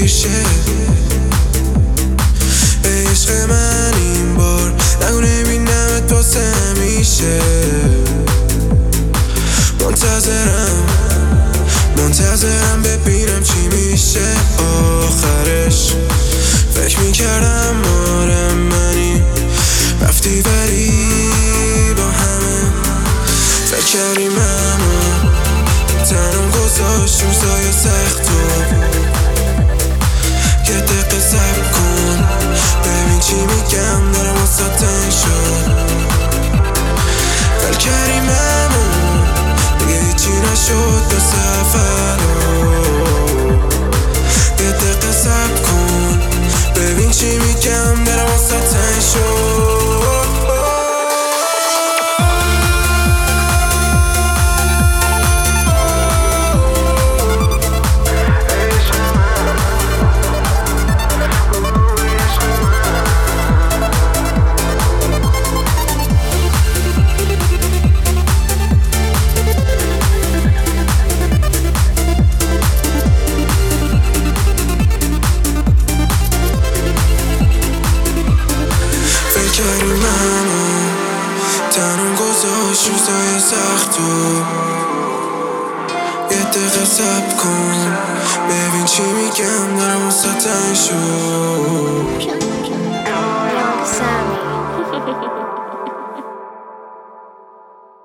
دیر شه. ای عشق من این بار نگو نبینمت واسه همیشه. منتظرم ببینم چی میشه آخرش. فکر میکردم آره منی، رفتی ولی با همه فکر کردیم اما تنم گذاشت روزای سختو. یه دقیقه صبر کن ببین چی میگم دارم واسه تنگ شد. فکر کردیم اما دیگه هیچی نشد بس اولو. یه دقیقه صبر کن ببین چی میگم دارم واسه تنگ شد. کردیم منو تنم گذاشت روزای سختو. یه دقیقه صبر کن ببین چی میگم دارم واسه تنگ شد.